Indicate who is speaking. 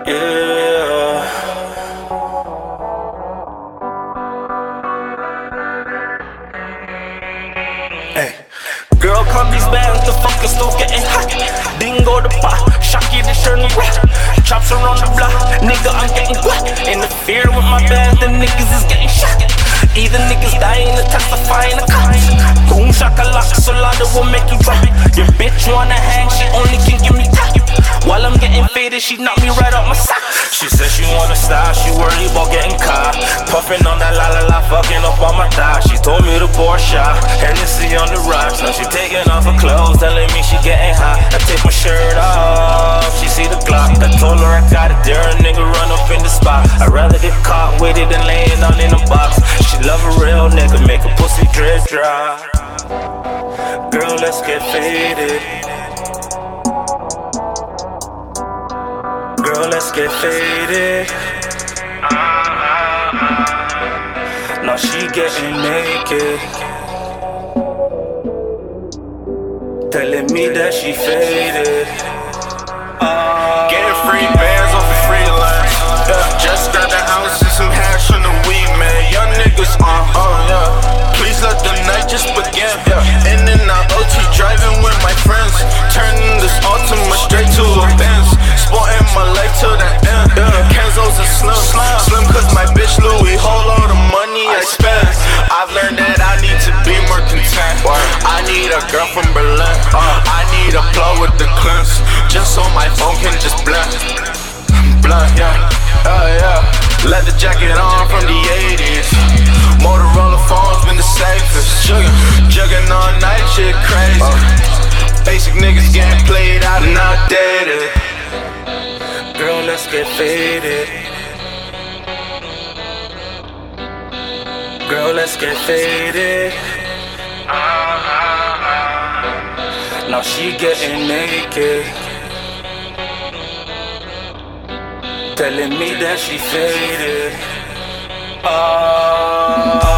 Speaker 1: Yeah. Hey. Girl, come these bands, the fucking stove getting hot. Dingo the pot, Shocky the shirt and wet. Chops around the block, nigga, I'm getting wet. Interfere with my bands, the niggas is getting shot. Either niggas dying or testifying the cops. Boom shakalaka, so louder will make you drop. Your bitch wanna hang, she only can give me top. While I'm getting faded, she knocked me right off my sock. She said she wanna style, she worried about getting caught. Puffin' on that la la la, fucking up on my thigh. She told me to pour a shot, Hennessy on the rocks. Now she taking off her clothes, telling me she getting hot. I take my shirt off, she see the Glock. I told her I got it, dare a nigga run up in the spot. I'd rather get caught with it than laying down in a box. She love a real nigga, make a pussy drip dry. Girl, let's get faded. Girl, let's get faded. Now she getting naked, telling me that she faded.
Speaker 2: Getting free bands off of freelance. Just got the house and some hash on the weed, man. Young niggas on, please let the night just begin. In and out OT, driving with my friends, turning this Altima straight to a Benz. Sporting my life till the end. Kenzo's a slim cause my bitch Louis. Whole lot of money I spend. I've learned that I need to be more content. I need a girl from Berlin. I need a plug with the cleanse, just so my phone can just blend. Yeah. Leather jacket on from the 80s. Motorola phone's been the safest. Jugging all night, shit crazy. Basic niggas getting played out and outdated.
Speaker 1: Girl, let's get faded. Girl, let's get faded. Now she getting naked, telling me that she faded.